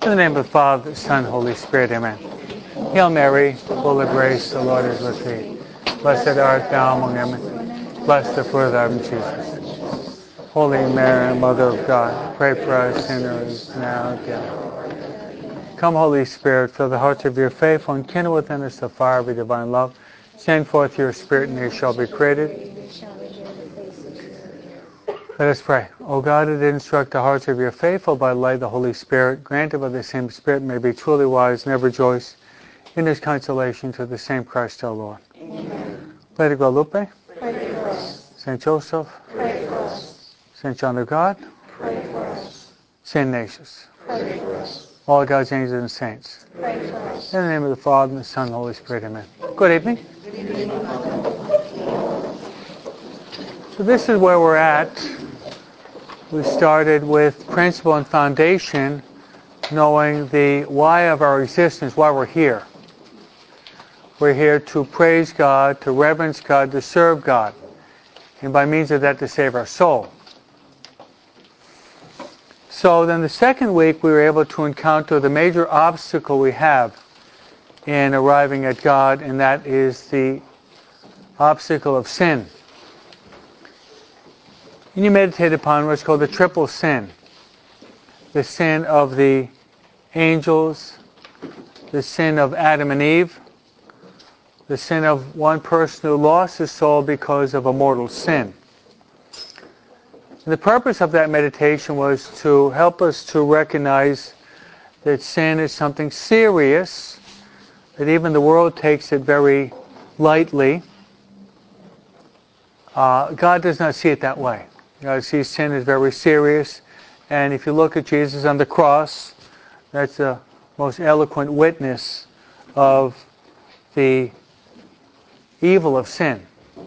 In the name of the Father, the Son, Holy Spirit, amen. Hail Mary, full of grace, the Lord is with thee. Blessed art thou among women. Blessed the fruit of thy womb, Jesus. Holy Mary, Mother of God, pray for us sinners now and at the hour of our death. Come, Holy Spirit, fill the hearts of your faithful and kindle within us the fire of your divine love. Send forth your Spirit, and they shall be created. Let us pray. O God, who did instruct the hearts of your faithful by the light of the Holy Spirit, granted by the same Spirit may be truly wise and ever rejoice in his consolation through the same Christ our Lord. Amen. Lady Guadalupe, pray for us. Saint Joseph, pray for us. Saint John of God, pray for us. Saint Ignatius, pray for us. All God's angels and saints, pray for us. In the name of the Father, and the Son, and the Holy Spirit, amen. Good evening. Good evening. So this is where we're at. We started with principle and foundation, knowing the why of our existence, why we're here. We're here to praise God, to reverence God, to serve God, and by means of that to save our soul. So then the second week we were able to encounter the major obstacle we have in arriving at God, and that is the obstacle of sin. And you meditate upon what's called the triple sin. The sin of the angels, the sin of Adam and Eve, the sin of one person who lost his soul because of a mortal sin. And the purpose of that meditation was to help us to recognize that sin is something serious, that even the world takes it very lightly. God does not see it that way. God sees sin as very serious, and if you look at Jesus on the cross, that's the most eloquent witness of the evil of sin.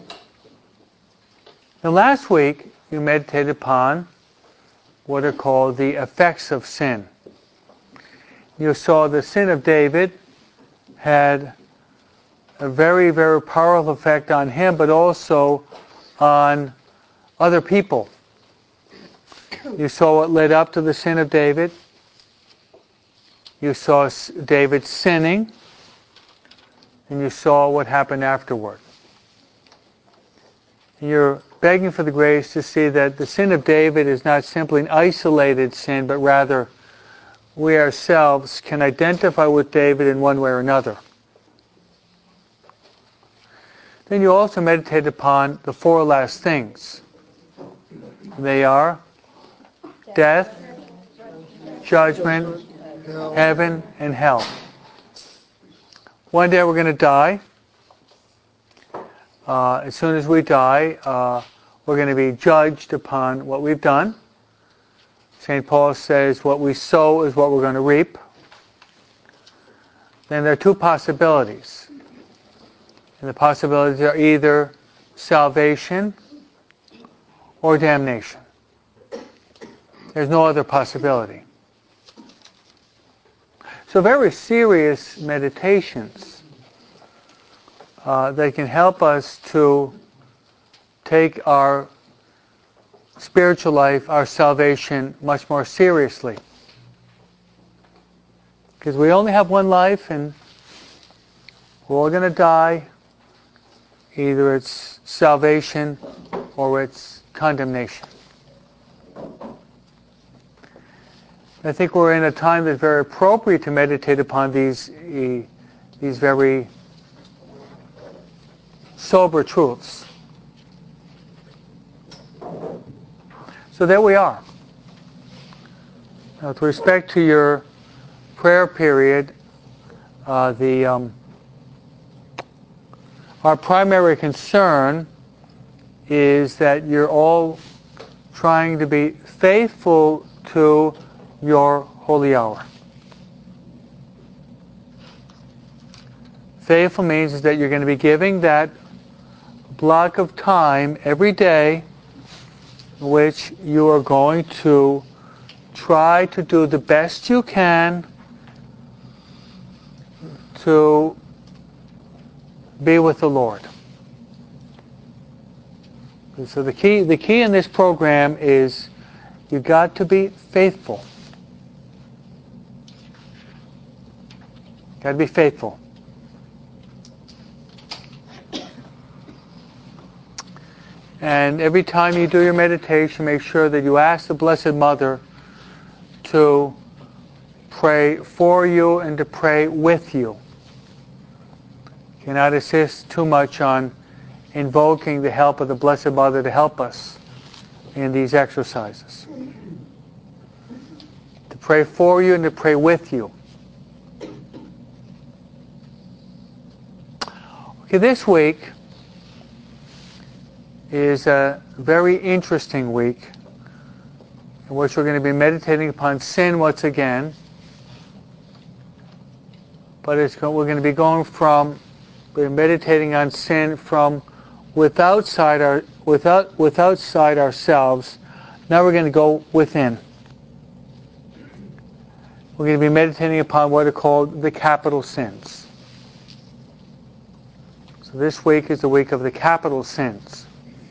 Now last week, you meditated upon what are called the effects of sin. You saw the sin of David had a very, very powerful effect on him, but also on other people. You saw what led up to the sin of David. You saw David sinning, and you saw what happened afterward. You're begging for the grace to see that the sin of David is not simply an isolated sin, but rather we ourselves can identify with David in one way or another. Then you also meditate upon the four last things. They are death, judgment, heaven, and hell. One day we're going to die. As soon as we die, we're going to be judged upon what we've done. St. Paul says what we sow is what we're going to reap. Then there are two possibilities. And the possibilities are either salvation or damnation. There's no other possibility. So very serious meditations that can help us to take our spiritual life, our salvation, much more seriously. Because we only have one life and we're all going to die. Either it's salvation or it's condemnation. I think we're in a time that's very appropriate to meditate upon these very sober truths. So there we are. Now, with respect to your prayer period, our primary concern is that you're all trying to be faithful to your holy hour. Faithful means is that you're going to be giving that block of time every day in which you are going to try to do the best you can to be with the Lord. And so the key in this program is you've got to be faithful. Got to be faithful. And every time you do your meditation, make sure that you ask the Blessed Mother to pray for you and to pray with you. You cannot insist too much on invoking the help of the Blessed Mother to help us in these exercises. To pray for you and to pray with you. Okay, this week is a very interesting week in which we're going to be meditating upon sin once again. But we're going to be we're meditating on sin from without outside ourselves. Now we're going to go within. We're going to be meditating upon what are called the capital sins. So this week is the week of the capital sins.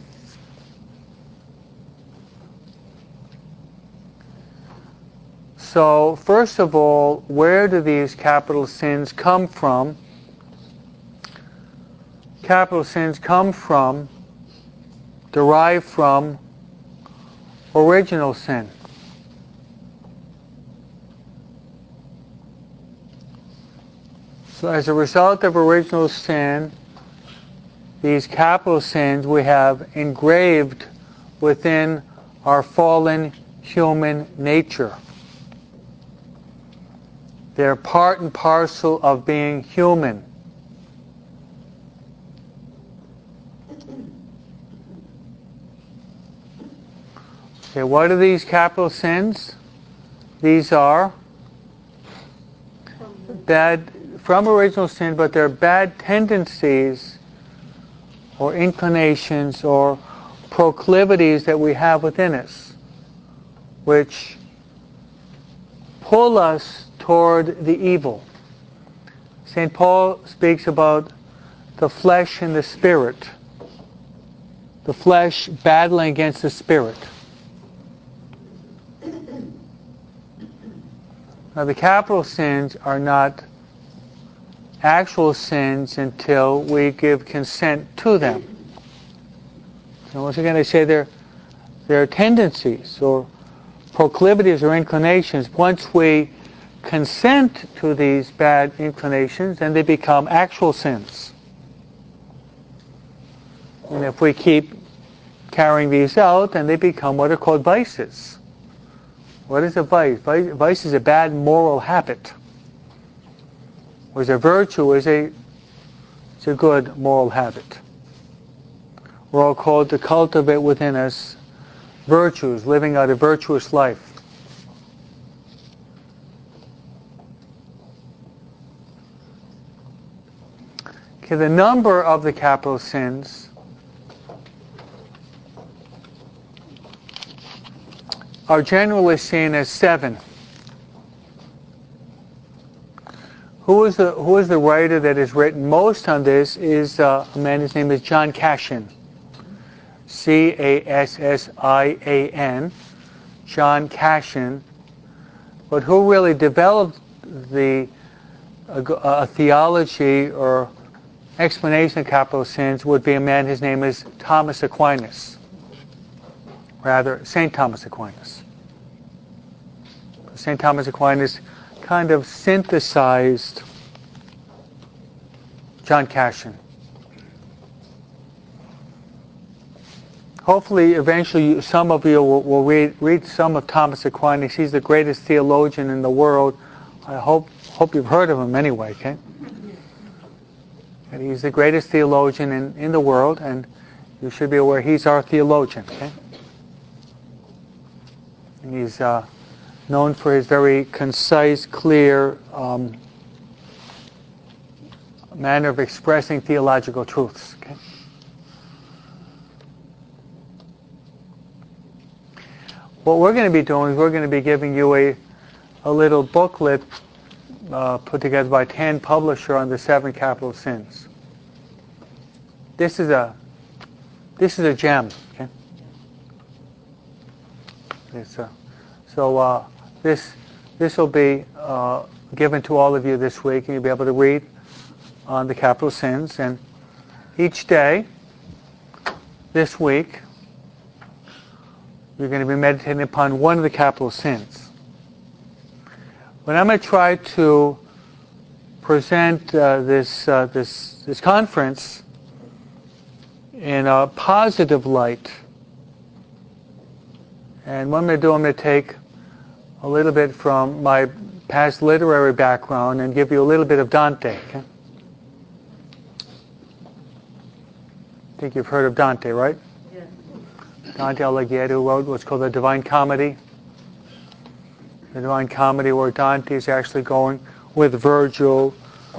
So, first of all, where do these capital sins come from? Capital sins derive from original sin. So as a result of original sin, these capital sins we have engraved within our fallen human nature. They're part and parcel of being human. Okay, what are these capital sins? These are from original sin, but they're bad tendencies or inclinations or proclivities that we have within us, which pull us toward the evil. St. Paul speaks about the flesh and the spirit. The flesh battling against the spirit. Now the capital sins are not actual sins until we give consent to them. So once again I say they're tendencies or proclivities or inclinations. Once we consent to these bad inclinations, then they become actual sins. And if we keep carrying these out, then they become what are called vices. What is a vice? Vice is a bad moral habit. Whereas a virtue is a good moral habit. We're all called to cultivate within us virtues, living out a virtuous life. Okay, the number of the capital sins are generally seen as 7. Who is the writer that has written most on this is a man, his name is John Cassian. Cassian, John Cassian. But who really developed the theology or explanation of capital sins would be a man, his name is Thomas Aquinas. Rather, St. Thomas Aquinas. St. Thomas Aquinas kind of synthesized John Cassian. Hopefully, eventually, some of you will read some of Thomas Aquinas. He's the greatest theologian in the world. I hope you've heard of him anyway, okay? And he's the greatest theologian in the world, and you should be aware he's our theologian, okay? And he's known for his very concise, clear manner of expressing theological truths, okay? What we're going to be doing is we're going to be giving you a little booklet put together by Tan Publisher on the 7 capital sins. This is a gem. Okay. This will be given to all of you this week, and you'll be able to read on the capital sins. And each day this week, you're going to be meditating upon one of the capital sins. But I'm going to try to present this conference in a positive light. And what I'm going to do, I'm going to take a little bit from my past literary background and give you a little bit of Dante. Okay? I think you've heard of Dante, right? Yeah. Dante Alighieri wrote what's called the Divine Comedy. The Divine Comedy, where Dante is actually going with Virgil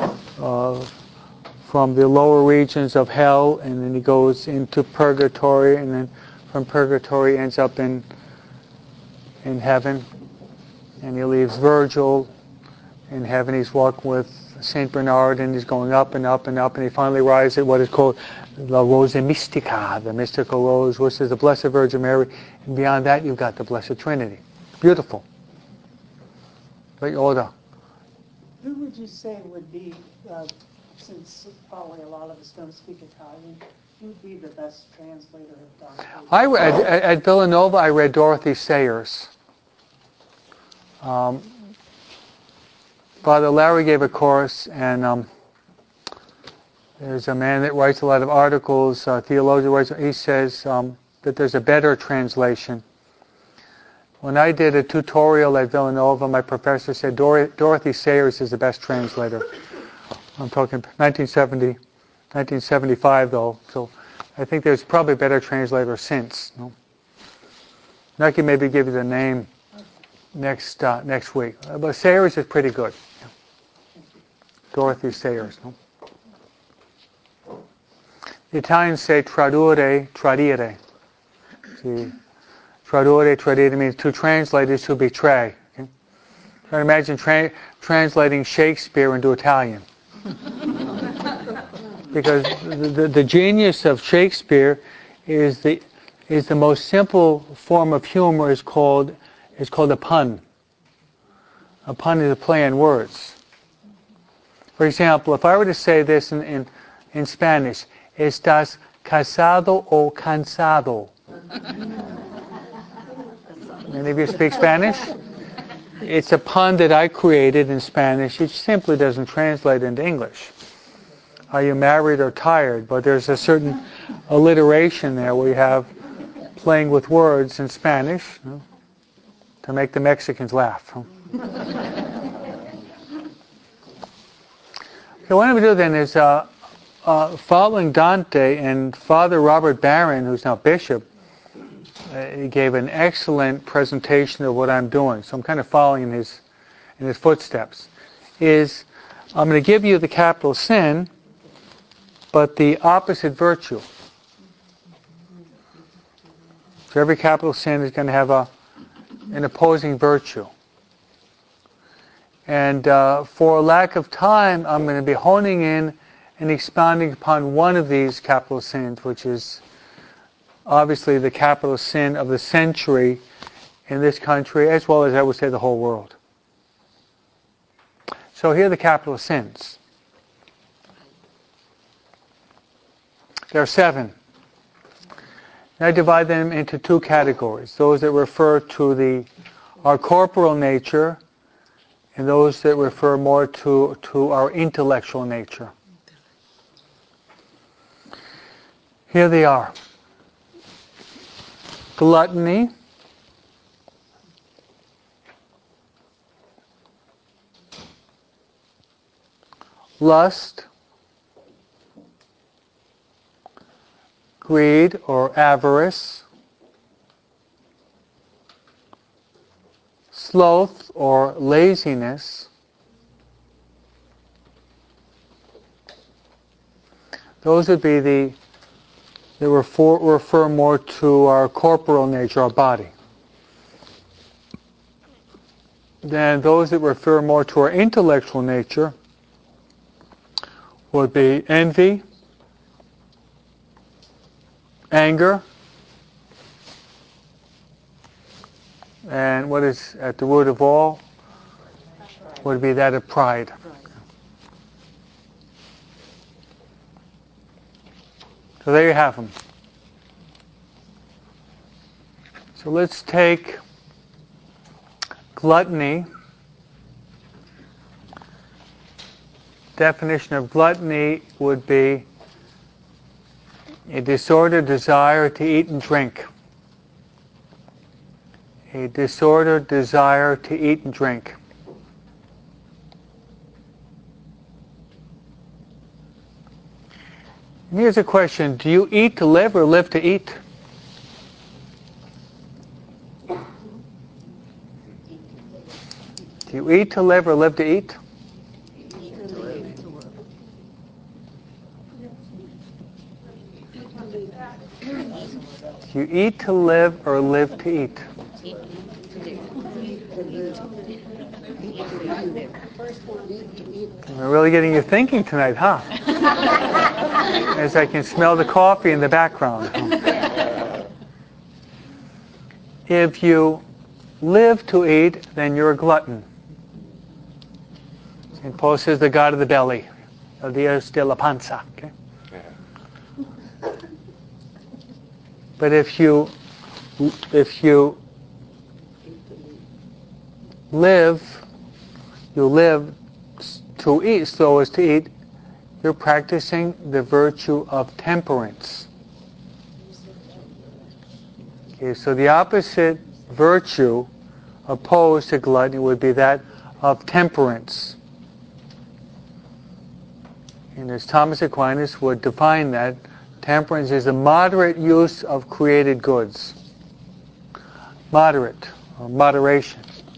from the lower regions of hell, and then he goes into purgatory, and then from purgatory ends up in heaven, and he leaves Virgil in heaven. He's walking with Saint Bernard, and he's going up and up and up, and he finally arrives at what is called La Rosa Mystica, the mystical rose, which is the Blessed Virgin Mary, and beyond that you've got the Blessed Trinity. Beautiful. Great order. Who would you say would be, since probably a lot of us don't speak Italian, who would be the best translator of Dante? At Villanova, I read Dorothy Sayers. Father Larry gave a course, and there's a man that writes a lot of articles, theologian writes. He says that there's a better translation. When I did a tutorial at Villanova, my professor said Dorothy Sayers is the best translator. I'm talking 1975 though, so I think there's probably a better translator since. No? I can maybe give you the name next week. But Sayers is pretty good. Yeah. Dorothy Sayers. No? The Italians say tradurre, tradire. See, tradurre, tradire means to translate is to betray. Okay? Try to imagine translating Shakespeare into Italian. Because the genius of Shakespeare is the most simple form of humor is called a pun. A pun is a play on words. For example, if I were to say this in Spanish, ¿estás casado o cansado? Any of you speak Spanish? It's a pun that I created in Spanish. It simply doesn't translate into English. Are you married or tired? But there's a certain alliteration there where you have playing with words in Spanish, to make the Mexicans laugh. So what I'm going to do then is, following Dante, and Father Robert Barron, who's now bishop, he gave an excellent presentation of what I'm doing. So I'm kind of following in his footsteps. I'm going to give you the capital sin, but the opposite virtue. So every capital sin is going to have an opposing virtue. And for lack of time, I'm going to be honing in and expounding upon one of these capital sins, which is obviously the capital sin of the century in this country, as well as I would say the whole world. So here are the capital sins. There are 7. And I divide them into 2 categories. Those that refer to our corporal nature, and those that refer more to our intellectual nature. Here they are. Gluttony, lust, greed or avarice, sloth or laziness, those would be they refer more to our corporal nature, our body. Then those that refer more to our intellectual nature would be envy, anger, and what is at the root of all? would be that of pride. So there you have them. So let's take gluttony. Definition of gluttony would be a disordered desire to eat and drink. A disordered desire to eat and drink. And here's a question. Do you eat to live or live to eat? Do you eat to live or live to eat? Do you eat to live or live to eat? We're really getting you thinking tonight, huh? As I can smell the coffee in the background. If you live to eat, then you're a glutton. St. Paul says the God of the belly, el Dios de la panza. Okay? But if you live to eat, so as to eat, you're practicing the virtue of temperance. Okay, so the opposite virtue opposed to gluttony would be that of temperance. And as Thomas Aquinas would define that, temperance is a moderate use of created goods. Moderate, or moderation.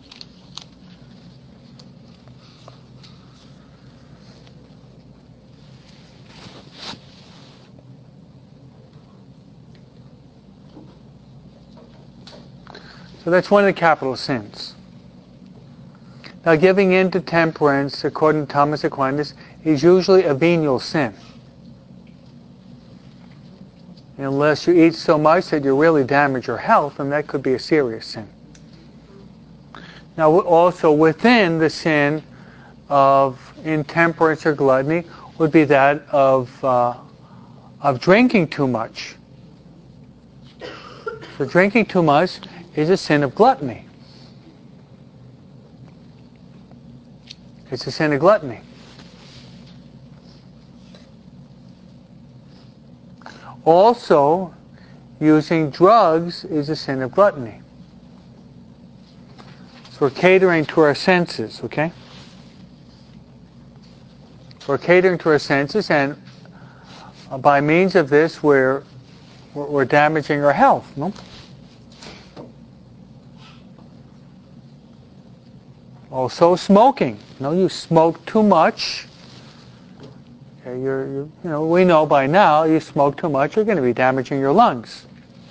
So that's one of the capital sins. Now, giving in to temperance, according to Thomas Aquinas, is usually a venial sin. Unless you eat so much that you really damage your health, and that could be a serious sin. Now, also within the sin of intemperance or gluttony would be that of drinking too much. So drinking too much is a sin of gluttony. It's a sin of gluttony. Also, using drugs is a sin of gluttony. So we're catering to our senses, okay? We're catering to our senses, and by means of this, we're damaging our health, no? Also, smoking. You smoke too much. We know by now, you smoke too much, you're going to be damaging your lungs.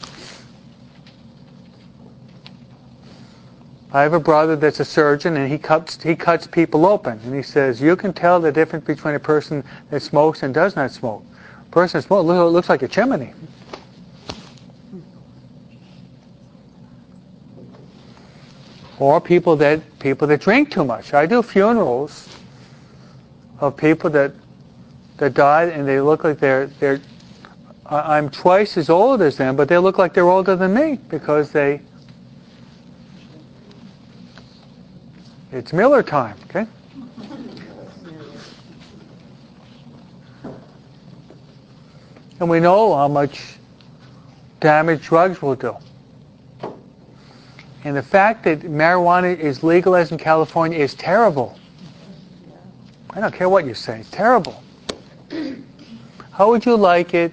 I have a brother that's a surgeon, and he cuts people open, and he says, you can tell the difference between a person that smokes and does not smoke. A person that smokes looks like a chimney. Or people that drink too much. I do funerals of people that died, and they look like I'm twice as old as them, but they look like they're older than me because it's Miller time, okay? And we know how much damage drugs will do. And the fact that marijuana is legalized in California is terrible. I don't care what you say, it's terrible. How would you like it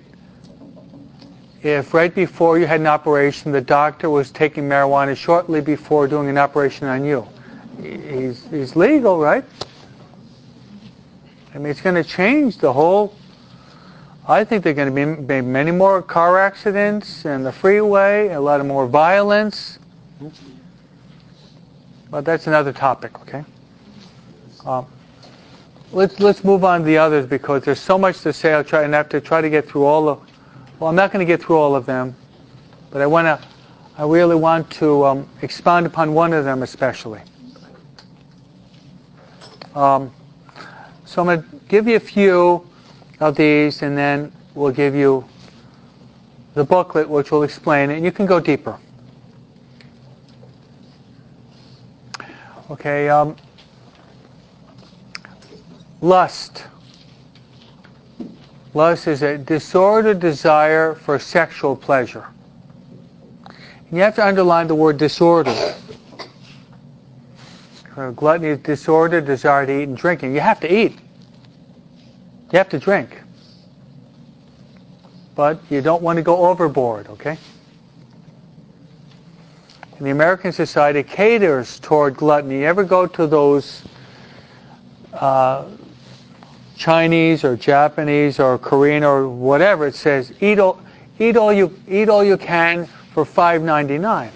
if right before you had an operation, the doctor was taking marijuana shortly before doing an operation on you? He's legal, right? I mean, it's going to change the whole... I think there are going to be many more car accidents and the freeway, a lot of more violence. But that's another topic, okay? Let's move on to the others because there's so much to say. I'll try to get through all of... Well, I'm not going to get through all of them, but I really want to expound upon one of them especially. So I'm going to give you a few of these, and then we'll give you the booklet, which will explain it, and you can go deeper. Okay, lust. Lust is a disordered desire for sexual pleasure. And you have to underline the word disorder. Gluttony is disordered desire to eat and drink. And you have to eat. You have to drink. But you don't want to go overboard, okay? And the American society caters toward gluttony. You ever go to those Chinese or Japanese or Korean or whatever, it says eat all you can for $5.99.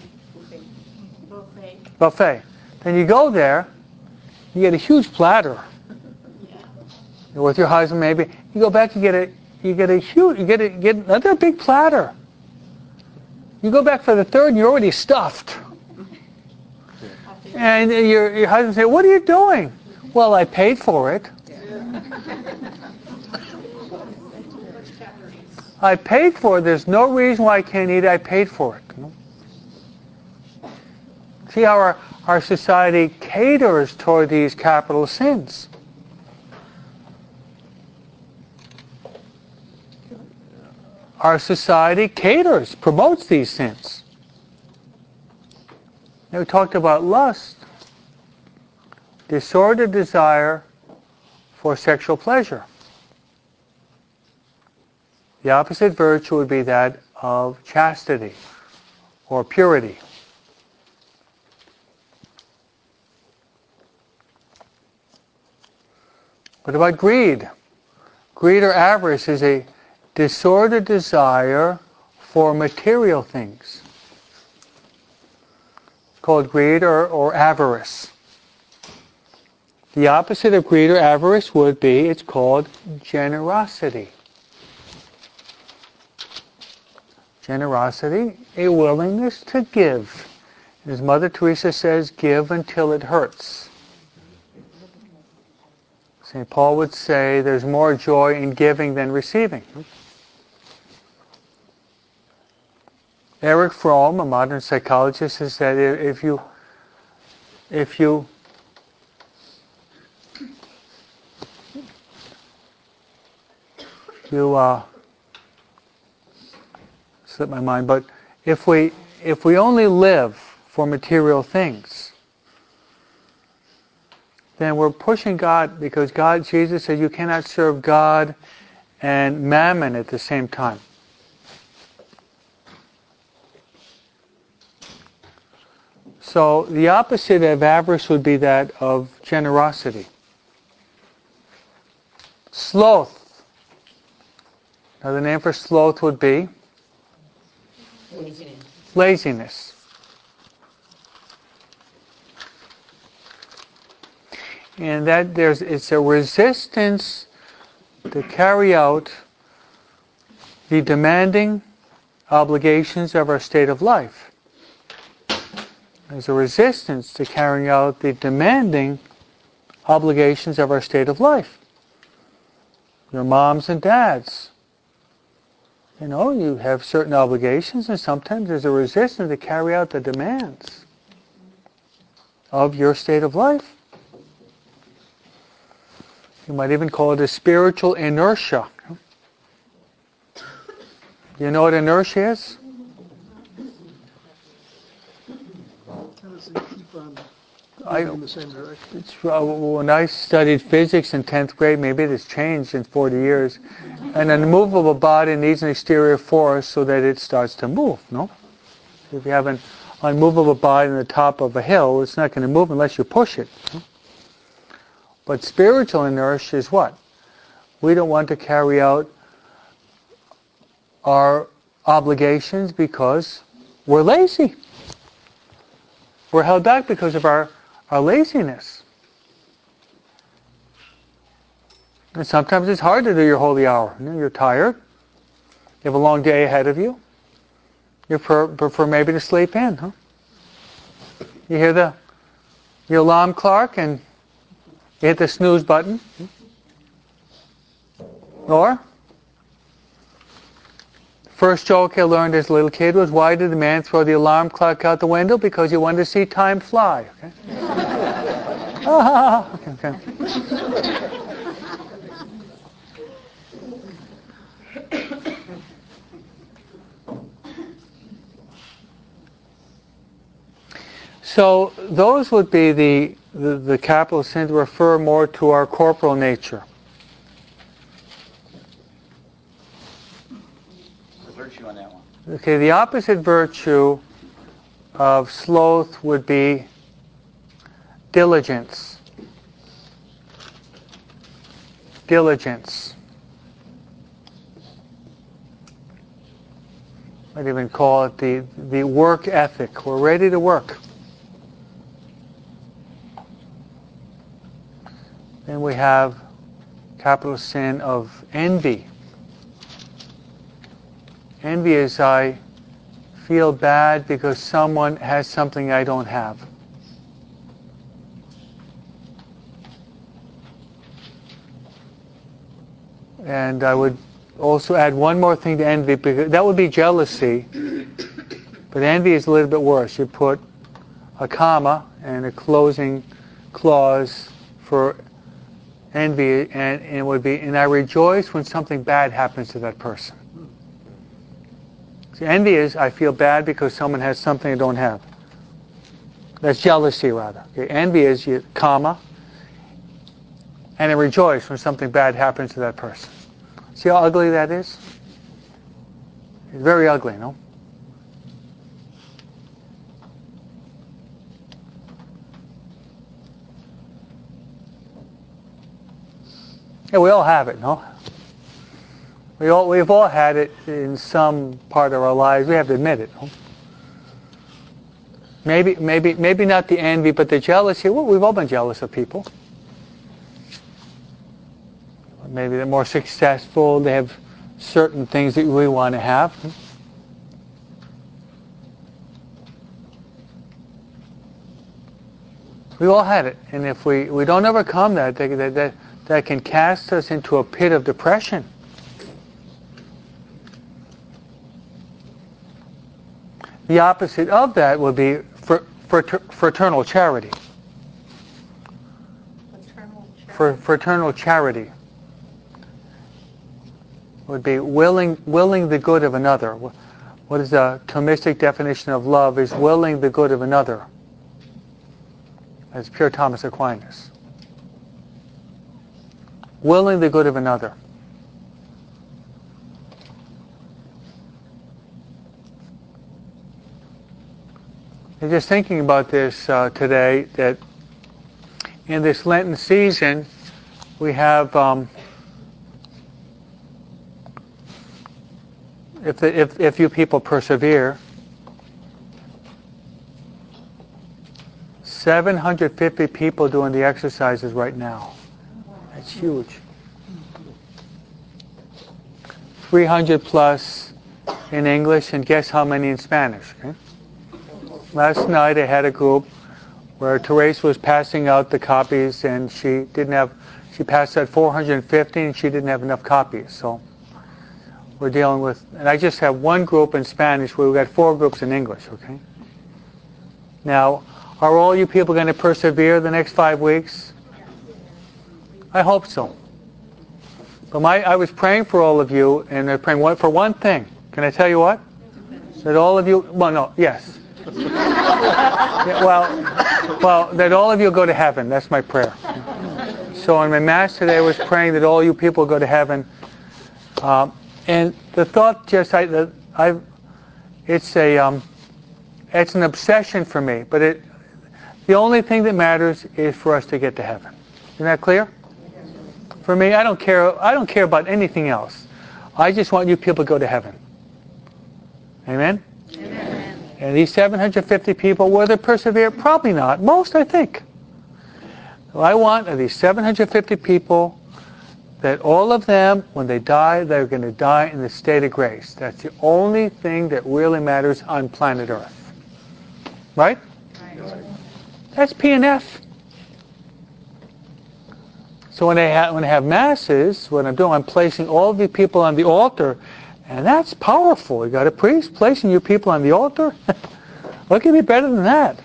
Buffet. Then you go there, you get a huge platter. You're with your husband maybe. You go back, you get another big platter. You go back for the third, and you're already stuffed. And your husband says, "What are you doing?" "Well, I paid for it." I paid for it. There's no reason why I can't eat it. I paid for it. See how our society caters toward these capital sins. Our society caters, promotes these sins. Now we talked about lust, disordered desire for sexual pleasure. The opposite virtue would be that of chastity or purity. What about greed? Greed or avarice is a disordered desire for material things. It's called greed or avarice. The opposite of greed or avarice would be, it's called generosity. Generosity, a willingness to give. As Mother Teresa says, give until it hurts. St. Paul would say there's more joy in giving than receiving. Erich Fromm, a modern psychologist, has said if you slipped my mind, but if we only live for material things, then we're pushing God, because Jesus said you cannot serve God and mammon at the same time. So the opposite of avarice would be that of generosity. Sloth. Another name for sloth would be laziness. And that it's a resistance to carry out the demanding obligations of our state of life. There's a resistance to carrying out the demanding obligations of our state of life. Your moms and dads, you have certain obligations, and sometimes there's a resistance to carry out the demands of your state of life. You might even call it a spiritual inertia. You know what inertia is? In the same direction. When I studied physics in 10th grade, maybe it has changed in 40 years, an immovable body needs an exterior force so that it starts to move, no? If you have an unmovable body on the top of a hill, it's not going to move unless you push it. No? But spiritual inertia is what? We don't want to carry out our obligations because we're lazy. We're held back because of our laziness. And sometimes it's hard to do your holy hour. You're tired. You have a long day ahead of you. You prefer maybe to sleep in, huh? You hear your alarm clock and You hit the snooze button. Or, first joke I learned as a little kid was, why did the man throw the alarm clock out the window? Because he wanted to see time fly. Okay? Okay. So those would be the capital sins refer more to our corporal nature. The virtue on that one. Okay, the opposite virtue of sloth would be diligence. Diligence. I'd even call it the work ethic. We're ready to work. Then we have capital sin of envy. Envy is I feel bad because someone has something I don't have. And I would also add one more thing to envy, because that would be jealousy. But envy is a little bit worse. You put a comma and a closing clause for envy, and it would be, and I rejoice when something bad happens to that person. So envy is, I feel bad because someone has something I don't have. That's jealousy, rather. Okay? Envy is, comma, and I rejoice when something bad happens to that person. See how ugly that is? It's very ugly, no? Yeah, we all have it, no? We've all had it in some part of our lives. We have to admit it, no? Maybe not the envy, but the jealousy. Well, we've all been jealous of people. Maybe they're more successful. They have certain things that we want to have. We all had it, and if we don't overcome that, that can cast us into a pit of depression. The opposite of that would be fraternal charity. Fraternal charity would be willing the good of another. What is the Thomistic definition of love? Is willing the good of another. As pure Thomas Aquinas. Willing the good of another. And just thinking about this today, that in this Lenten season, we have, if you people persevere, 750 people doing the exercises right now. That's huge. 300 plus in English, and guess how many in Spanish? Okay? Last night I had a group where Therese was passing out the copies, and she passed out 450 and she didn't have enough copies. So we're dealing with, and I just have one group in Spanish where we've got 4 groups in English, okay? Now, are all you people going to persevere the next 5 weeks? I hope so. But I was praying for all of you, and I'm praying for one thing. Can I tell you what? That all of you, yes. Yeah, well, that all of you go to heaven. That's my prayer. So in my Mass today, I was praying that all you people go to heaven. And the thought it's an obsession for me. But the only thing that matters is for us to get to heaven. Isn't that clear? For me, I don't care about anything else. I just want you people to go to heaven. Amen? Amen. And these 750 people, will they persevere? Probably not. Most, I think. What I want are these 750 people, that all of them, when they die, they're going to die in the state of grace. That's the only thing that really matters on planet Earth. Right? Right. That's P&F. So when I have masses, what I'm doing, I'm placing all the people on the altar, and that's powerful. You got a priest placing you people on the altar? What can be better than that?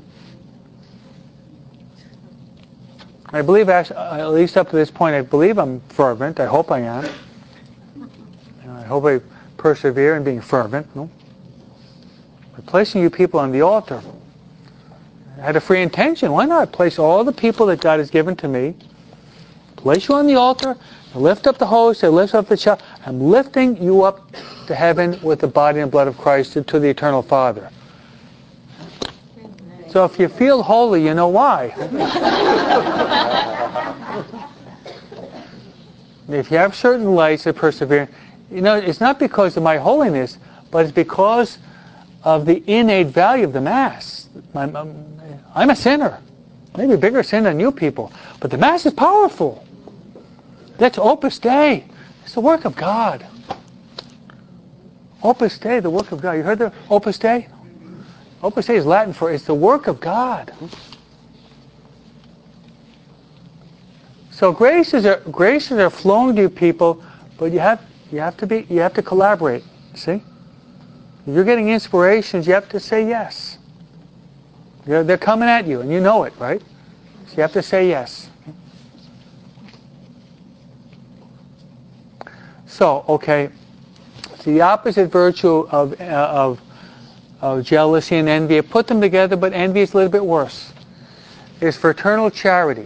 I believe, actually, at least up to this point, I believe I'm fervent. I hope I am. I hope I persevere in being fervent. No? By placing you people on the altar, I had a free intention. Why not place all the people that God has given to me, place you on the altar, lift up the host, I lift up the child. I'm lifting you up to heaven with the body and blood of Christ to the eternal Father. So if you feel holy, you know why. If you have certain lights of perseverance, it's not because of my holiness, but it's because of the innate value of the Mass. I'm a sinner. Maybe a bigger sin than you people. But the Mass is powerful. That's Opus Dei. It's the work of God. Opus Dei, the work of God. You heard the Opus Dei? Opus Dei is Latin for it's the work of God. So graces are flowing to you people, but you have to collaborate. See? If you're getting inspirations, you have to say yes. They're coming at you, and you know it, right? So you have to say yes. So, okay. So the opposite virtue of jealousy and envy, I put them together, but envy is a little bit worse, is fraternal charity.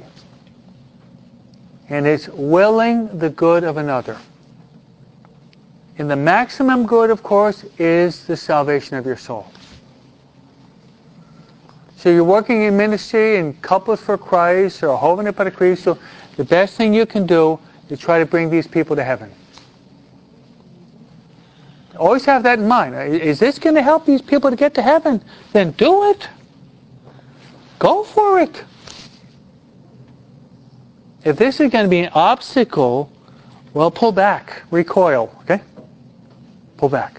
And it's willing the good of another. And the maximum good, of course, is the salvation of your soul. So you're working in ministry in Couples for Christ or Jóvenes para Cristo, the best thing you can do is try to bring these people to heaven. Always have that in mind. Is this going to help these people to get to heaven? Then do it. Go for it. If this is going to be an obstacle, well, pull back. Recoil. Okay? Pull back.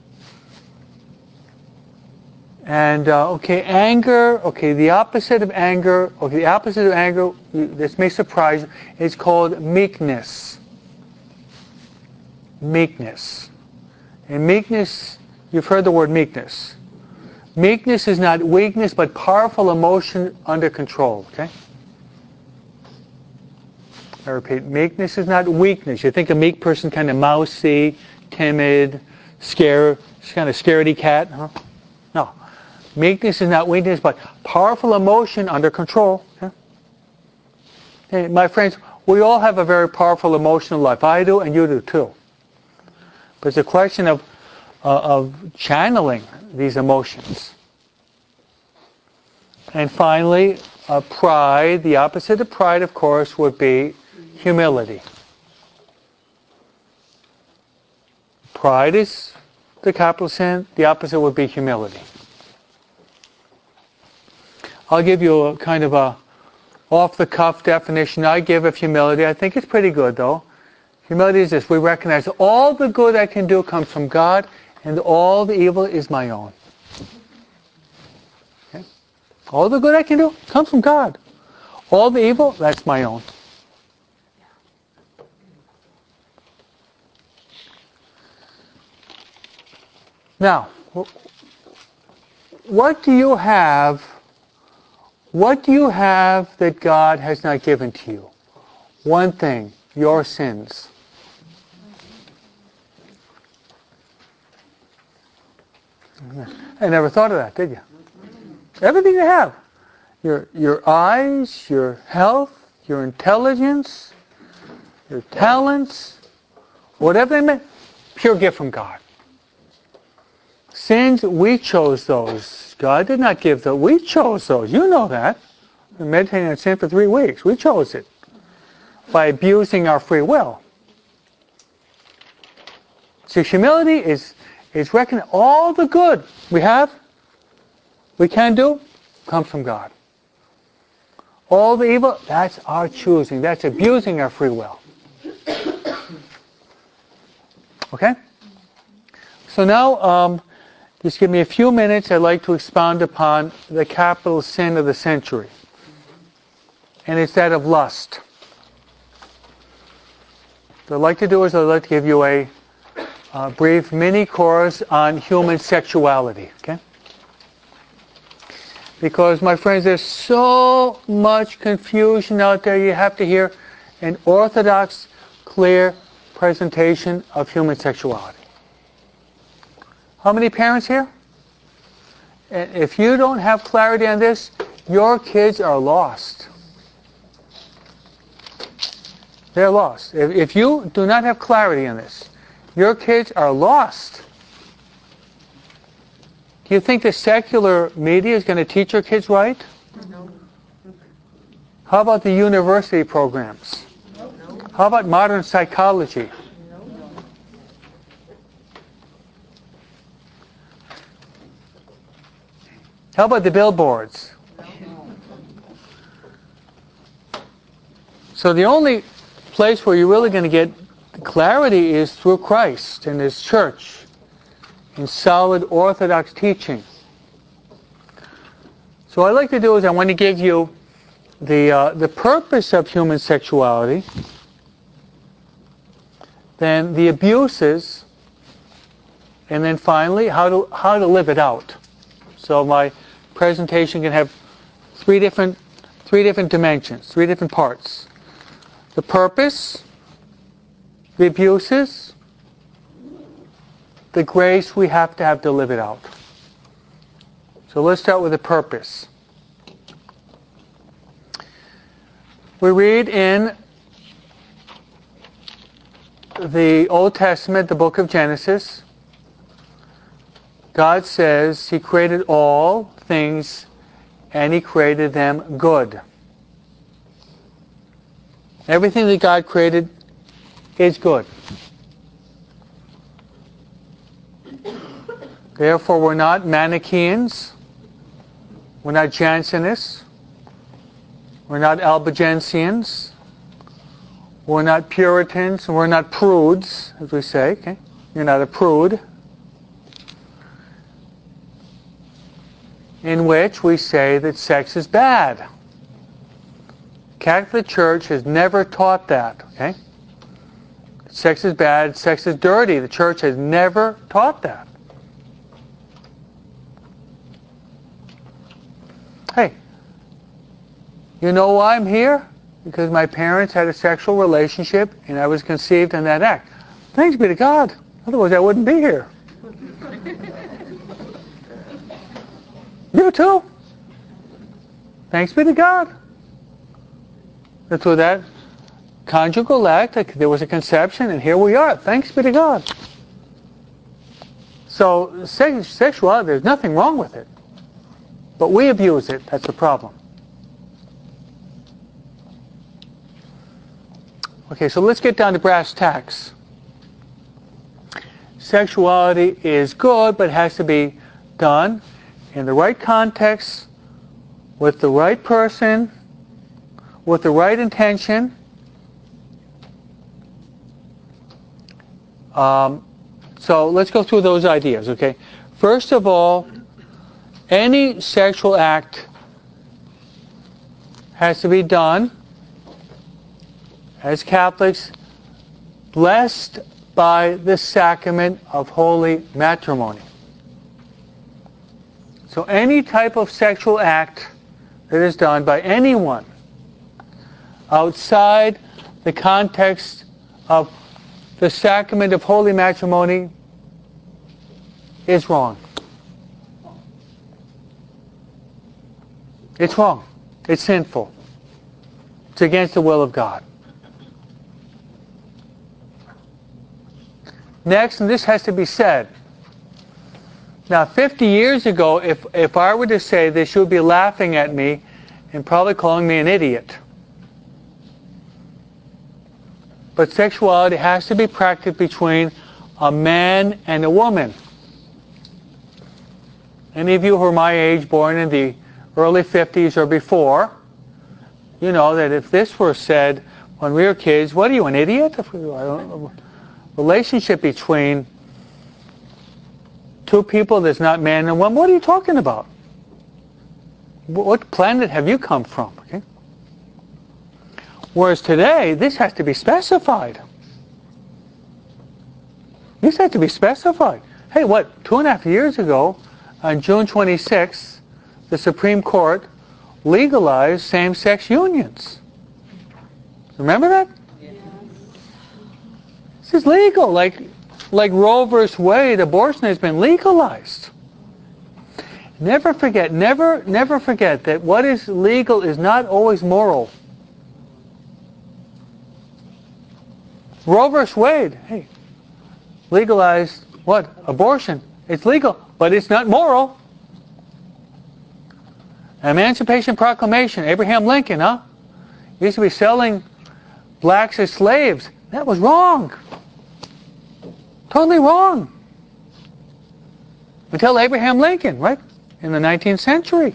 And, anger. Okay, the opposite of anger. Okay, the opposite of anger, this may surprise you, is called meekness. Meekness. And meekness, you've heard the word meekness. Meekness is not weakness, but powerful emotion under control. Okay? I repeat, meekness is not weakness. You think a meek person kind of mousy, timid, kind of scaredy cat. Huh? No. Meekness is not weakness, but powerful emotion under control. Okay? Hey, my friends, we all have a very powerful emotional life. I do, and you do too. But it's a question of channeling these emotions. And finally, pride. The opposite of pride, of course, would be humility. Pride is the capital sin. The opposite would be humility. I'll give you a kind of a off-the-cuff definition I give of humility. I think it's pretty good, though. Humility is this. We recognize all the good I can do comes from God, and all the evil is my own. Okay? All the good I can do comes from God. All the evil, that's my own. Now, what do you have that God has not given to you? One thing, your sins. I never thought of that, did you? Everything you have. Your eyes, your health, your intelligence, your talents, whatever they meant, pure gift from God. Sins, we chose those. God did not give those. We chose those. You know that. We're meditating on sin for 3 weeks. We chose it by abusing our free will. So humility is reckoning all the good we can do, comes from God. All the evil, that's our choosing. That's abusing our free will. Okay? So now, just give me a few minutes. I'd like to expound upon the capital sin of the century. And it's that of lust. what I'd like to do is I'd like to give you a brief mini course on human sexuality, okay? Because, my friends, there's so much confusion out there. You have to hear an orthodox, clear presentation of human sexuality. How many parents here? And if you don't have clarity on this, your kids are lost. They're lost. If you do not have clarity on this, your kids are lost. Do you think the secular media is going to teach your kids right? No. How about the university programs? No. How about modern psychology? No. How about the billboards? So the only place where you're really going to get clarity is through Christ and His church in solid orthodox teaching. So what I'd like to do is I want to give you the purpose of human sexuality, then the abuses, and then finally how to live it out. So my presentation can have three different dimensions, three different parts. The purpose, the abuses, the grace we have to live it out. So let's start with the purpose. We read in the Old Testament, the book of Genesis, God says He created all things and He created them good. Everything that God created is good. Therefore, we're not Manichaeans. We're not Jansenists. We're not Albigensians. We're not Puritans. We're not prudes, as we say. Okay? You're not a prude. In which we say that sex is bad. Catholic Church has never taught that. Okay? Sex is bad. Sex is dirty. The Church has never taught that. Hey, you know why I'm here? Because my parents had a sexual relationship and I was conceived in that act. Thanks be to God. Otherwise I wouldn't be here. You too. Thanks be to God. That's with that conjugal act, there was a conception and here we are. Thanks be to God. So sexuality, there's nothing wrong with it. But we abuse it. That's the problem. Okay, so let's get down to brass tacks. Sexuality is good, but has to be done in the right context, with the right person, with the right intention. So let's go through those ideas, okay? First of all, any sexual act has to be done, as Catholics, blessed by the sacrament of holy matrimony. So any type of sexual act that is done by anyone outside the context of the sacrament of holy matrimony is wrong. It's wrong. It's sinful. It's against the will of God. Next, and this has to be said. Now, 50 years ago, if I were to say this, you would be laughing at me and probably calling me an idiot. But sexuality has to be practiced between a man and a woman. Any of you who are my age, born in the early 50s or before, you know that if this were said when we were kids, what are you, an idiot? Relationship between two people that's not man and woman, what are you talking about? What planet have you come from? Okay? Whereas today, this has to be specified. These had to be specified. Hey, what, 2.5 years ago, on June 26th, the Supreme Court legalized same-sex unions. Remember that? Yes. This is legal. Like Roe versus Wade, abortion has been legalized. Never forget that what is legal is not always moral. Roe versus Wade, hey, legalized what? Abortion. It's legal, but it's not moral. Emancipation Proclamation, Abraham Lincoln, used to be selling blacks as slaves. That was wrong. Totally wrong. Until Abraham Lincoln, right? In the 19th century.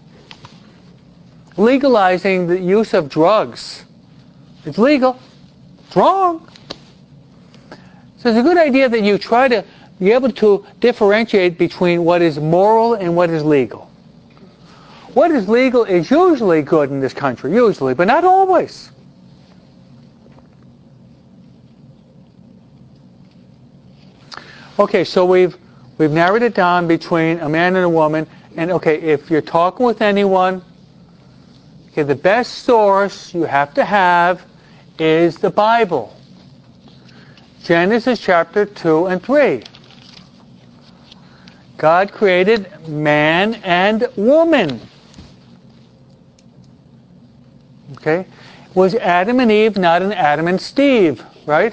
Legalizing the use of drugs. It's legal. It's wrong. So it's a good idea that you try to be able to differentiate between what is moral and what is legal. What is legal is usually good in this country, usually, but not always. Okay, so we've narrowed it down between a man and a woman. And okay, if you're talking with anyone, okay, the best source you have to have is the Bible. Genesis chapter 2 and 3. God created man and woman. Okay? Was Adam and Eve not an Adam and Steve, right?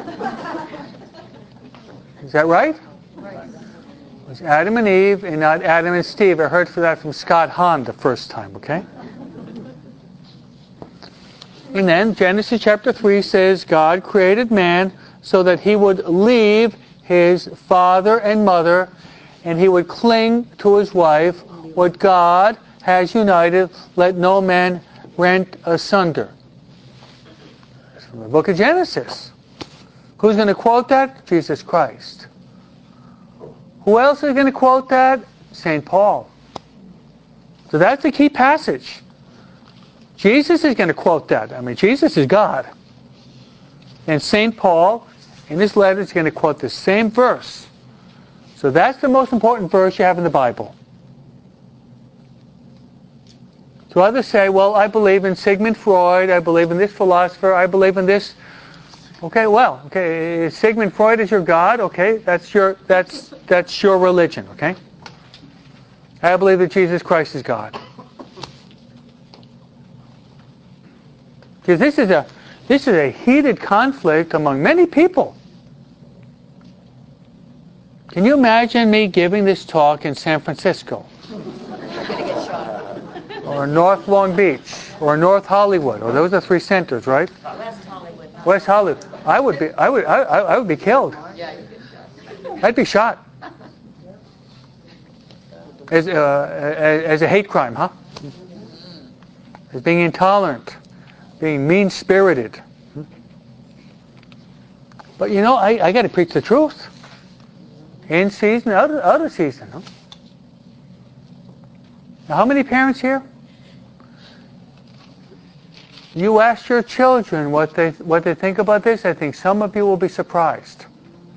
Is that right? It was Adam and Eve and not Adam and Steve. I heard that from Scott Hahn the first time, okay? And then Genesis chapter 3 says God created man so that he would leave his father and mother and he would cling to his wife. What God has united, let no man rent asunder. That's from the book of Genesis. Who's going to quote that? Jesus Christ. Who else is going to quote that? St. Paul. So that's the key passage. Jesus is going to quote that. I mean, Jesus is God. And St. Paul, in his letter, is going to quote the same verse. So that's the most important verse you have in the Bible. So others say, well, I believe in Sigmund Freud, I believe in this philosopher, I believe in this. Okay, well, okay, Sigmund Freud is your God, okay, that's your religion, okay? I believe that Jesus Christ is God. Because this is a heated conflict among many people. Can you imagine me giving this talk in San Francisco? Or North Long Beach, or North Hollywood, or those are three centers, right? West Hollywood. West Hollywood. I would be killed. Yeah, you get shot. I'd be shot. As a hate crime, huh? As being intolerant, being mean-spirited. But you know, I got to preach the truth. In season, out of season. Huh? Now, how many parents here? You ask your children what they think about this, I think some of you will be surprised.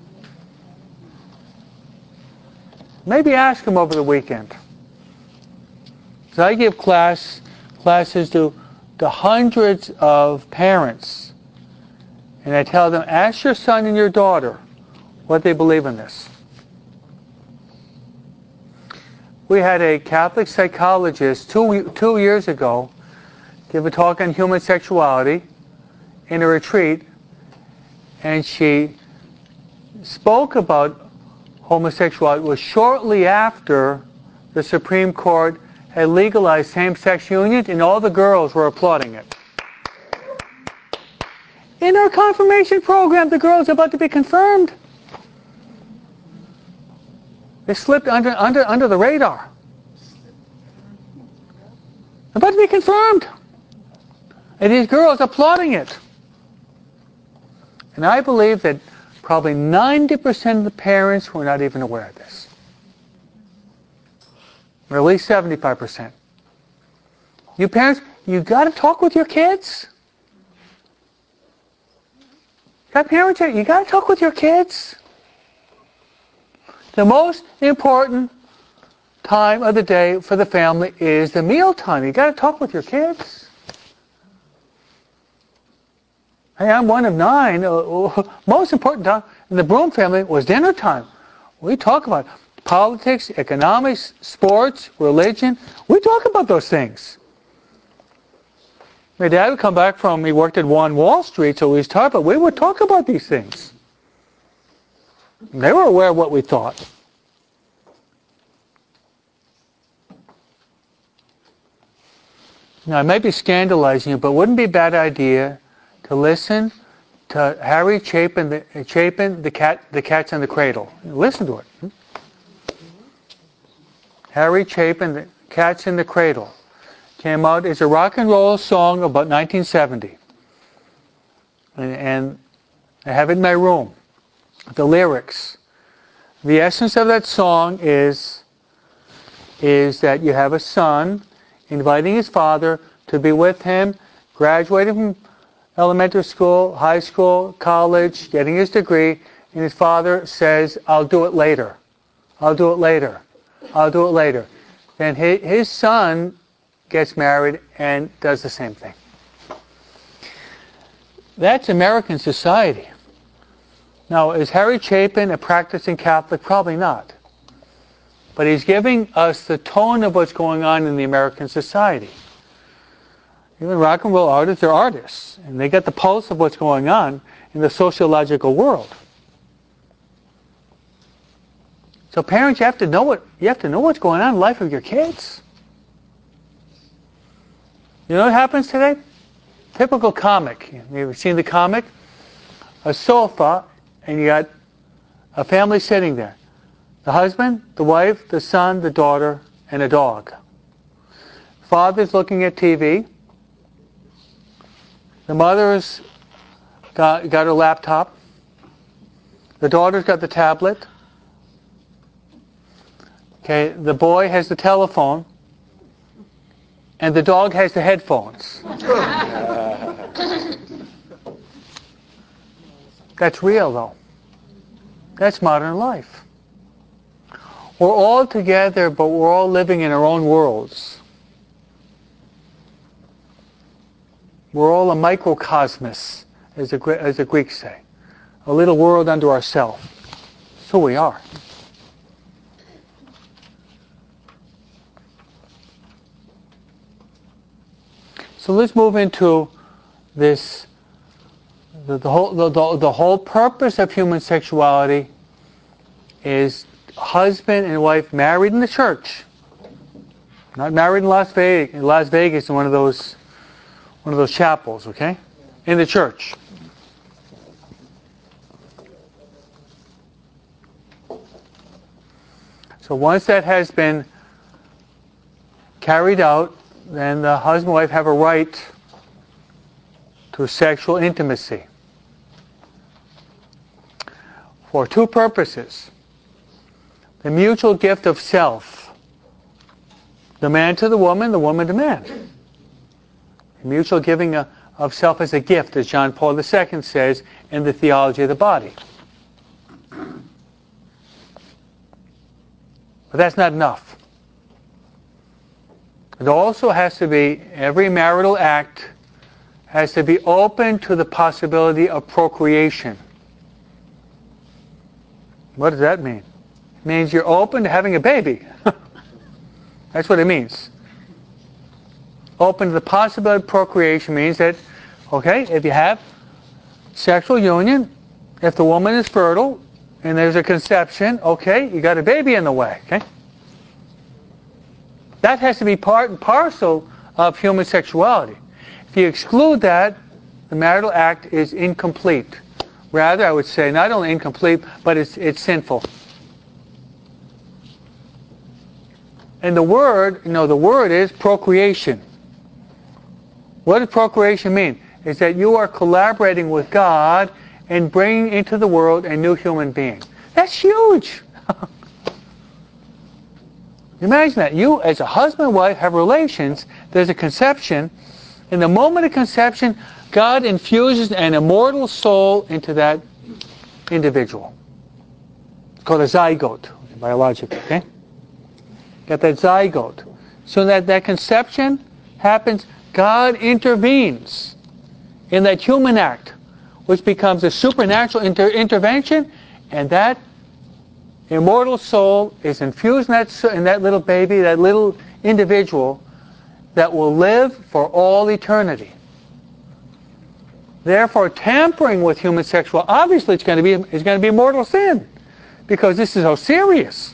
Maybe ask them over the weekend. So I give classes to hundreds of parents. And I tell them, ask your son and your daughter what they believe in this. We had a Catholic psychologist two years ago give a talk on human sexuality in a retreat, and she spoke about homosexuality. It was shortly after the Supreme Court had legalized same-sex unions, and all the girls were applauding it. In our confirmation program, the girls are about to be confirmed. They slipped under the radar. About to be confirmed. And these girls applauding it. And I believe that probably 90% of the parents were not even aware of this. Or at least 75%. You parents, you got to talk with your kids. Got parents here, you got to talk with your kids. The most important time of the day for the family is the meal time. You got to talk with your kids. Hey, I'm one of 9. Most important time in the Broom family was dinner time. We talk about politics, economics, sports, religion. We talk about those things. My dad would come back he worked at Wall Street, so we would talk about these things. They were aware of what we thought. Now, I might be scandalizing you, but it wouldn't be a bad idea to listen to Harry Chapin, the Cat's in the Cradle. Listen to it. Harry Chapin, the Cat's in the Cradle. Came out as a rock and roll song about 1970. And I have it in my room. The lyrics. The essence of that song is that you have a son inviting his father to be with him, graduating from elementary school, high school, college, getting his degree, and his father says, I'll do it later. I'll do it later. I'll do it later. Then his son gets married and does the same thing. That's American society. Now, is Harry Chapin a practicing Catholic? Probably not. But he's giving us the tone of what's going on in the American society. Even rock and roll artists are artists, and they get the pulse of what's going on in the sociological world. So parents, you have to know what's going on in the life of your kids. You know what happens today? Typical comic. You ever seen the comic? A sofa, and you got a family sitting there. The husband, the wife, the son, the daughter, and a dog. Father's looking at TV. The mother's got her laptop. The daughter's got the tablet. Okay, the boy has the telephone. And the dog has the headphones. That's real, though. That's modern life. We're all together, but we're all living in our own worlds. We're all a microcosmos, as the Greeks say. A little world unto ourselves. So we are. So let's move into this. The whole purpose of human sexuality is husband and wife married in the church, not married in Las Vegas. In Las Vegas, in one of those chapels, okay, in the church. So once that has been carried out, then the husband and wife have a right to sexual intimacy for 2 purposes. The mutual gift of self. The man to the woman to man. The mutual giving of self as a gift, as John Paul II says in the Theology of the Body. But that's not enough. It also has to be, every marital act has to be open to the possibility of procreation. What does that mean? It means you're open to having a baby. That's what it means. Open to the possibility of procreation means that, okay, if you have sexual union, if the woman is fertile, and there's a conception, okay, you got a baby in the way, okay? That has to be part and parcel of human sexuality. If you exclude that, the marital act is incomplete. Rather, I would say not only incomplete, but it's sinful. And the word is procreation. What does procreation mean? Is that you are collaborating with God and bringing into the world a new human being. That's huge. Imagine that. You, as a husband and wife, have relations. There's a conception. In the moment of conception, God infuses an immortal soul into that individual. It's called a zygote. biologically, okay? Got that zygote. So that conception happens, God intervenes in that human act, which becomes a supernatural intervention, and that immortal soul is infused in that little baby, that little individual that will live for all eternity. Therefore, tampering with human sexuality, obviously it's going to be mortal sin, because this is so serious.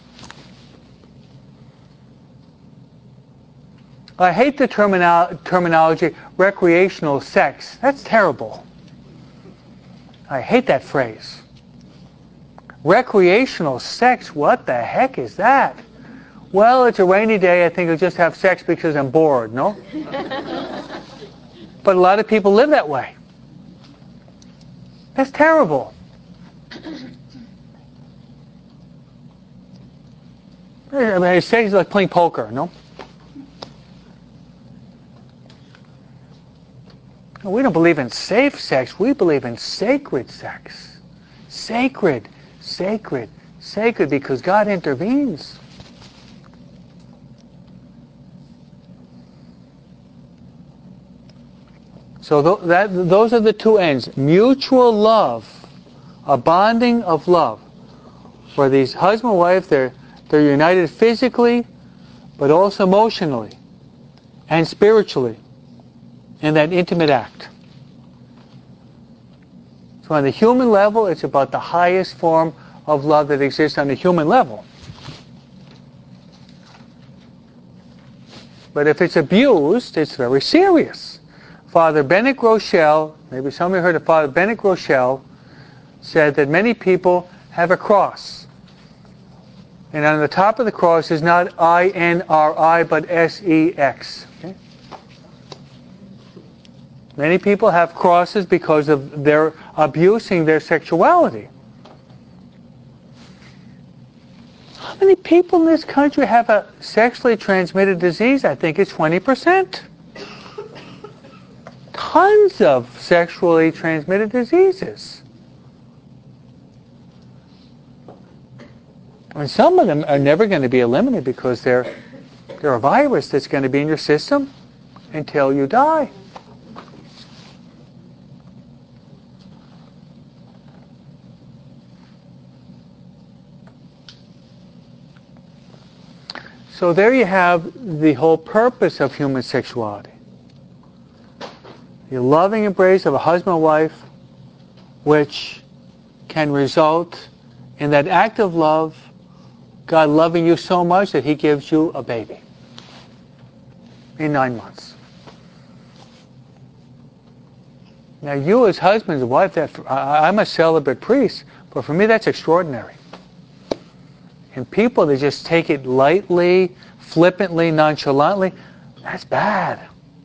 I hate the terminology recreational sex. That's terrible. I hate that phrase. Recreational sex, what the heck is that? Well, it's a rainy day, I think I'll just have sex because I'm bored, no? But a lot of people live that way. That's terrible. I mean, sex is like playing poker, no? We don't believe in safe sex. We believe in sacred sex. Sacred, sacred, sacred, because God intervenes. So those are the two ends. Mutual love, a bonding of love. For these husband and wife, they're united physically, but also emotionally and spiritually in that intimate act. So on the human level, it's about the highest form of love that exists on the human level. But if it's abused, it's very serious. Father Bennett Groeschel, maybe some of you heard of Father Bennett Groeschel, said that many people have a cross. And on the top of the cross is not I-N-R-I, but S-E-X. Okay? Many people have crosses because of their abusing their sexuality. How many people in this country have a sexually transmitted disease? I think it's 20%. Tons of sexually transmitted diseases. And some of them are never going to be eliminated because they're a virus that's going to be in your system until you die. So there you have the whole purpose of human sexuality. The loving embrace of a husband and wife, which can result in that act of love, God loving you so much that He gives you a baby in 9 months. Now you as husbands and wife, I'm a celibate priest, but for me that's extraordinary. And people that just take it lightly, flippantly, nonchalantly, that's bad.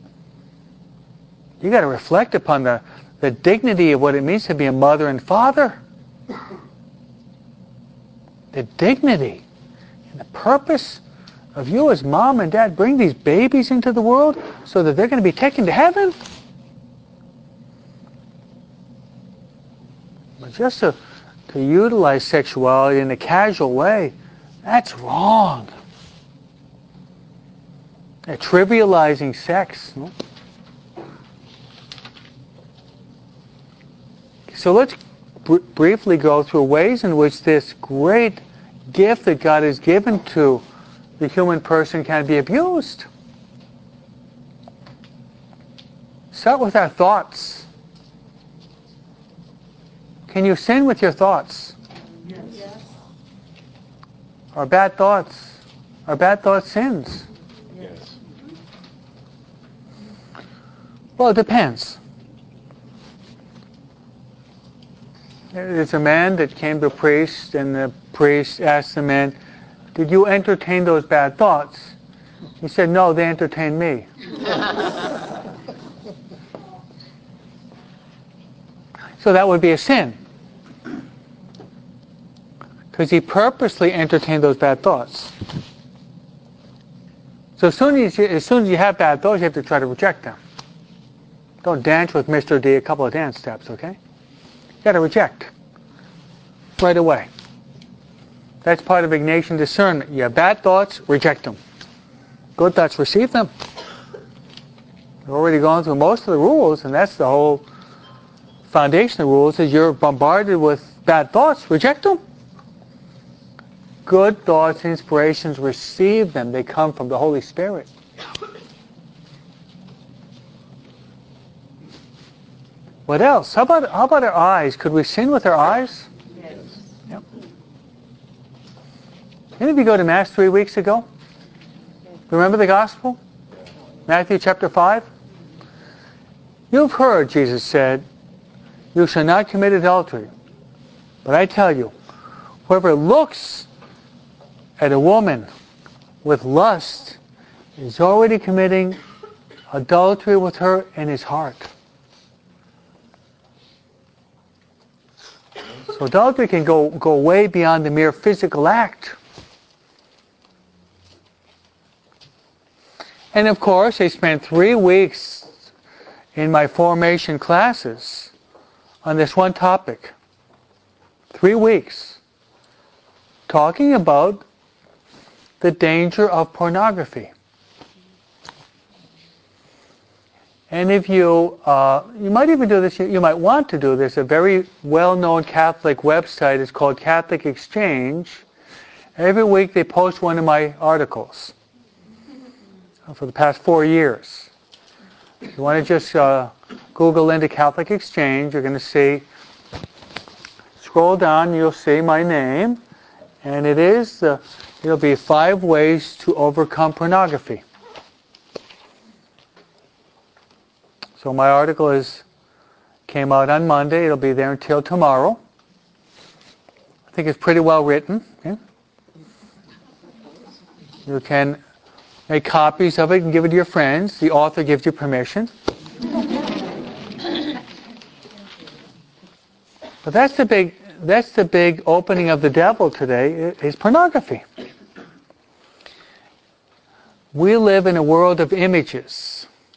You got to reflect upon the dignity of what it means to be a mother and father. The dignity and the purpose of you as mom and dad bring these babies into the world so that they're going to be taken to heaven. But just to utilize sexuality in a casual way, that's wrong. They're trivializing sex. No? So let's briefly go through ways in which this great gift that God has given to the human person can be abused. Start with our thoughts. Can you sin with your thoughts? Yes. Are bad thoughts? Are bad thoughts sins? Yes. Well, it depends. There's a man that came to a priest, and the priest asked the man, "Did you entertain those bad thoughts?" He said, "No, they entertained me." So that would be a sin. Because he purposely entertained those bad thoughts. So as soon as you have bad thoughts, you have to try to reject them. Don't dance with Mr. D a couple of dance steps, okay? You got to reject right away. That's part of Ignatian discernment. You have bad thoughts, reject them. Good thoughts, receive them. You've already gone through most of the rules, and that's the whole foundation of the rules, is you're bombarded with bad thoughts, reject them. Good thoughts, inspirations, receive them. They come from the Holy Spirit. What else? How about our eyes? Could we sin with our eyes? Yes. Yep. Any of you go to Mass 3 weeks ago? Remember the Gospel? Matthew chapter 5? You've heard, Jesus said, you shall not commit adultery. But I tell you, whoever looks at a woman with lust is already committing adultery with her in his heart. So adultery can go way beyond the mere physical act. And of course, I spent 3 weeks in my formation classes on this one topic. 3 weeks. Talking about the danger of pornography. And if you might even do this, you might want to do this. A very well-known Catholic website is called Catholic Exchange. Every week they post one of my articles for the past 4 years. If you want to just Google into Catholic Exchange, you're going to see, scroll down, you'll see my name, and it'll be 5 ways to overcome pornography. So my article came out on Monday. It'll be there until tomorrow. I think it's pretty well written. Okay? You can make copies of it and give it to your friends. The author gives you permission. But that's the big opening of the devil today, is pornography. We live in a world of images.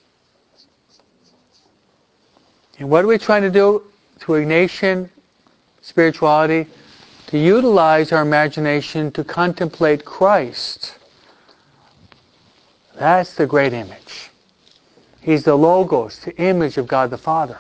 And what are we trying to do through Ignatian spirituality? To utilize our imagination to contemplate Christ. That's the great image. He's the Logos, the image of God the Father.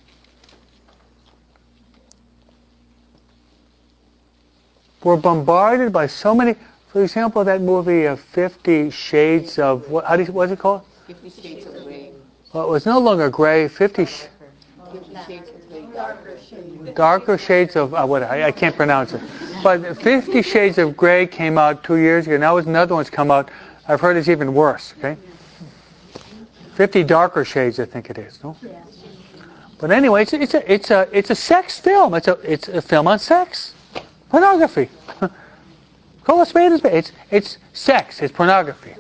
We're bombarded by so many. For example, that movie of 50 Shades of what's it called? 50 Shades of Grey. Well, it was no longer gray. 50 Shades of Grey. darker shades of I can't pronounce it. But 50 Shades of Grey came out 2 years ago. Now another one's come out. I've heard it's even worse. Okay, 50 Darker Shades, I think it is. No. But anyway, it's a sex film. It's a film on sex, pornography. Call a spade a spade. It's sex. It's pornography.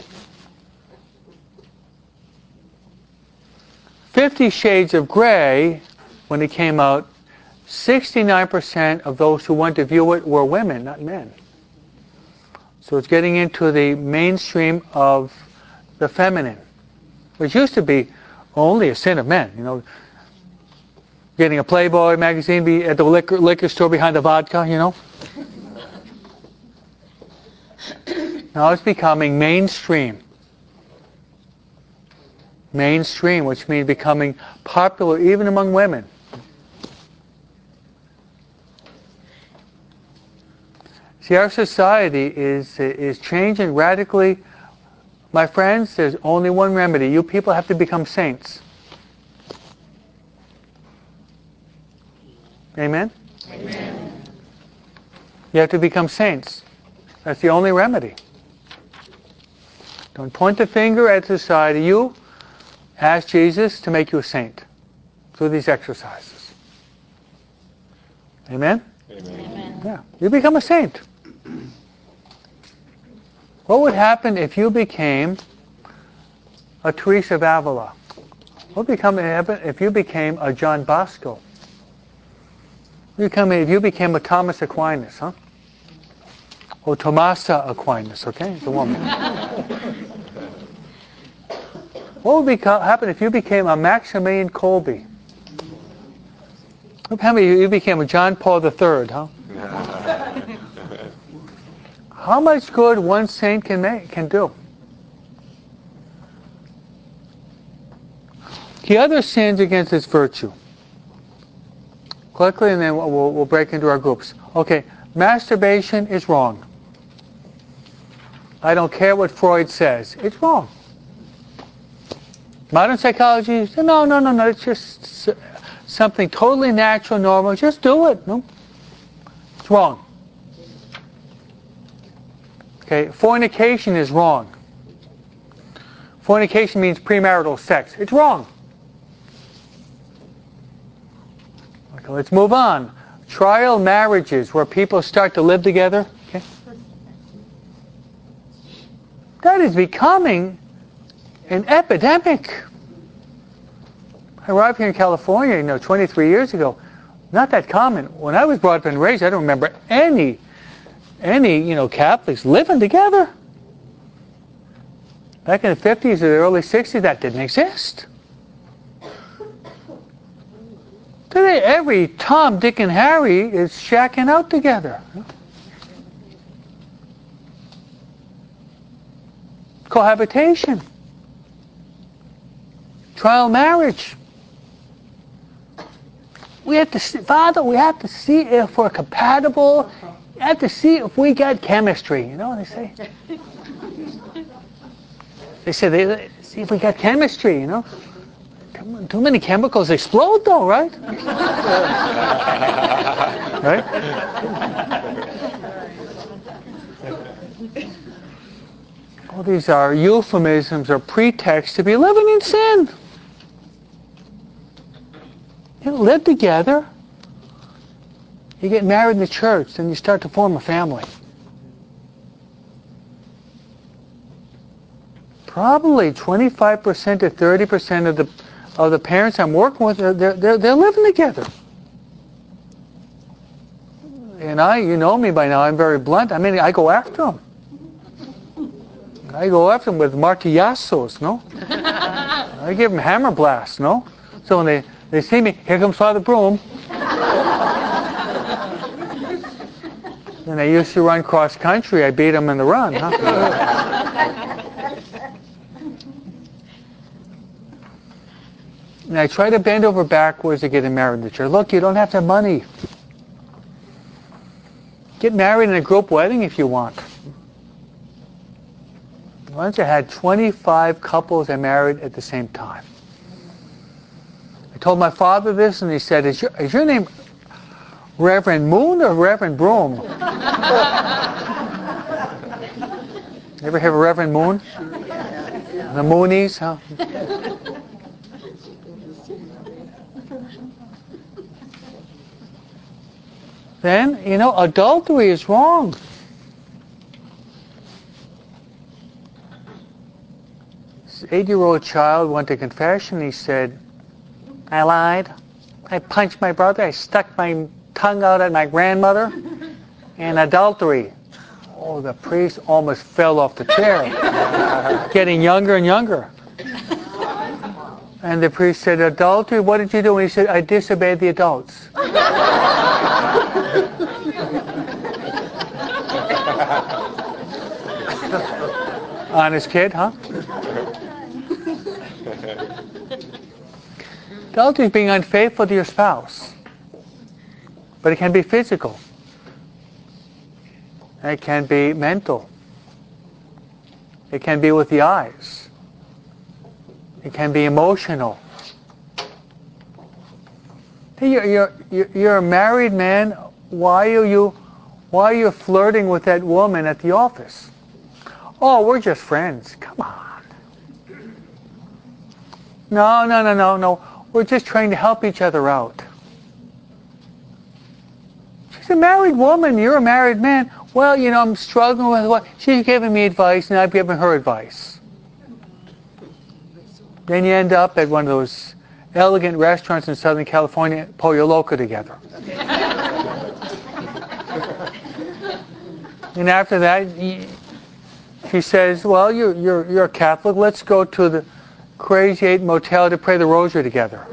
50 Shades of Grey, when it came out, 69% of those who went to view it were women, not men. So it's getting into the mainstream of the feminine, which used to be only a sin of men. You know, getting a Playboy magazine, be at the liquor store behind the vodka. You know. Now it's becoming mainstream. Mainstream, which means becoming popular even among women. See, our society is changing radically. My friends, there's only one remedy. You people have to become saints. Amen? Amen. You have to become saints. That's the only remedy. Don't point the finger at society. You ask Jesus to make you a saint through these exercises. Amen? Amen. Yeah. You become a saint. What would happen if you became a Teresa of Avila? What would happen if you became a John Bosco? If you became a Thomas Aquinas, huh? Or Tomasa Aquinas, okay? It's a woman. What would happen if you became a Maximilian Kolbe? What would happen if you became a John Paul III, huh? how much good one saint can do. The other sins against this virtue. Quickly, and then we'll break into our groups. Okay, masturbation is wrong. I don't care what Freud says. It's wrong. Modern psychology says, no. It's just something totally natural, normal. Just do it. No, it's wrong. Okay, fornication is wrong. Fornication means premarital sex. It's wrong. Okay, let's move on. Trial marriages, where people start to live together. Okay. That is becoming an epidemic. I arrived here in California, 23 years ago. Not that common. When I was brought up and raised, I don't remember any Catholics living together. Back in the 50s or the early 60s, that didn't exist. Today, every Tom, Dick, and Harry is shacking out together. Cohabitation. Trial marriage. We have to see, Father, we have to see if we're compatible. We have to see if we got chemistry. You know what they say? They see if we got chemistry, Too many chemicals explode though, right? Right? All these are euphemisms or pretexts to be living in sin. You live together. You get married in the church, then you start to form a family. Probably 25% to 30% of the parents I'm working with, they're living together. And you know me by now, I'm very blunt. I go after them. I go after them with martillazos, no? I give them hammer blasts, no? So when they see me, here comes Father Broom. And I used to run cross country. I beat them in the run, huh? And I try to bend over backwards to get married in the church. Look, you don't have to have money. Get married in a group wedding if you want. Once I had 25 couples I married at the same time. I told my father this, and he said, is your name Reverend Moon or Reverend Broom? You ever have a Reverend Moon? The Moonies, huh? Then, adultery is wrong. This 8-year-old child went to confession. He said, I lied. I punched my brother. I stuck my tongue out at my grandmother. And adultery. Oh, the priest almost fell off the chair. Getting younger and younger. And the priest said, adultery, what did you do? And he said, I disobeyed the adults. Honest kid, huh? Adultery is being unfaithful to your spouse. But it can be physical. It can be mental. It can be with the eyes. It can be emotional. You're a married man. Why are you flirting with that woman at the office? Oh, we're just friends. Come on. No. We're just trying to help each other out. She's a married woman. You're a married man. Well, I'm struggling with what she's giving me advice, and I've given her advice. Then you end up at one of those elegant restaurants in Southern California, Pollo Loco together. And after that, she says, well, you're a Catholic. Let's go to the Crazy 8 motel to pray the rosary together.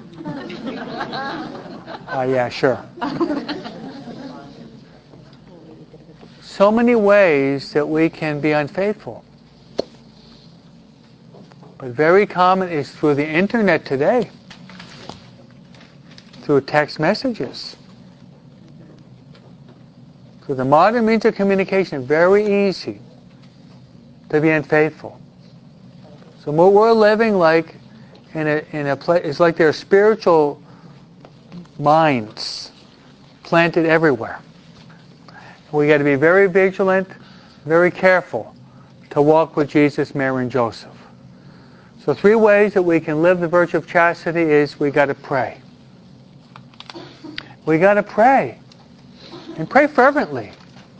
Yeah, sure. so many ways that we can be unfaithful. But very common is through the internet today, through text messages, through the modern means of communication. Very easy to be unfaithful. So what we're living like in a place, it's like there are spiritual mines planted everywhere. We got to be very vigilant, very careful to walk with Jesus, Mary, and Joseph. So 3 ways that we can live the virtue of chastity is we got to pray. We got to pray. And pray fervently.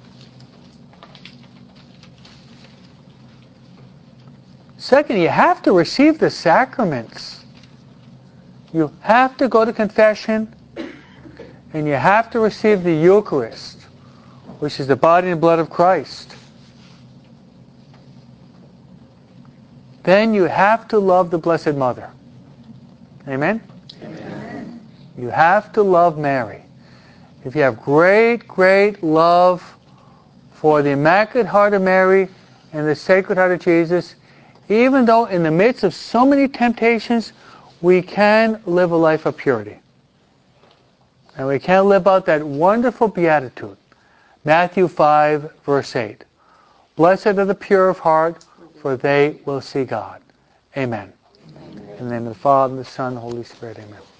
Second, you have to receive the sacraments. You have to go to confession, and you have to receive the Eucharist, which is the body and blood of Christ. Then you have to love the Blessed Mother. Amen? Amen. You have to love Mary. If you have great, great love for the Immaculate Heart of Mary and the Sacred Heart of Jesus, even though in the midst of so many temptations, we can live a life of purity. And we can live out that wonderful beatitude. Matthew 5, verse 8. Blessed are the pure of heart, for they will see God. Amen. In the name of the Father, and the Son, and the Holy Spirit. Amen.